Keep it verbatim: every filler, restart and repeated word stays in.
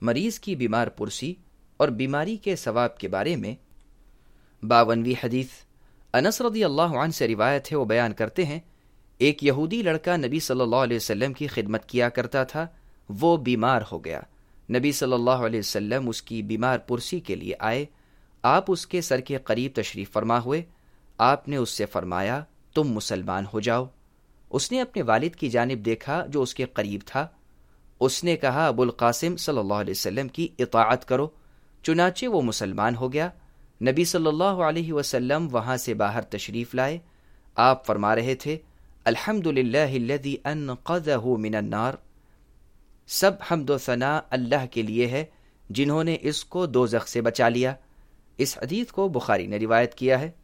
मरीज की बीमार पुरसी और बीमारी के सवाब के बारे में। बावनवीं हदीस अनस रज़ियल्लाहु अन्हु से रिवायत है, वो बयान करते हैं, एक यहूदी लड़का नबी सल्लल्लाहु अलैहि वसल्लम की खिदमत किया करता था। वो बीमार हो गया। नबी सल्लल्लाहु अलैहि वसल्लम उसकी बीमार पुरसी के लिए आए। आप उसके सर के करीब तशरीफ फरमा हुए। आपने उससे फरमाया, तुम मुसलमान हो जाओ। उसने अपने वालिद की जानिब देखा जो उसके करीब था। उसने कहा, अबुल कासिम सल्लल्लाहु अलैहि वसल्लम की इताअत करो। चुनाचे वो मुसलमान हो गया। नबी सल्लल्लाहु अलैहि वसल्लम वहां से बाहर तशरीफ लाए। आप फरमा रहे थे, अल्हम्दुलिल्लाहिल्लज़ी अनक़ज़हु मिनन नार। सब हम्द व सना अल्लाह के लिए है जिन्होंने इसको दोज़ख से बचा लिया। इस हदीस को बुखारी ने रिवायत किया है।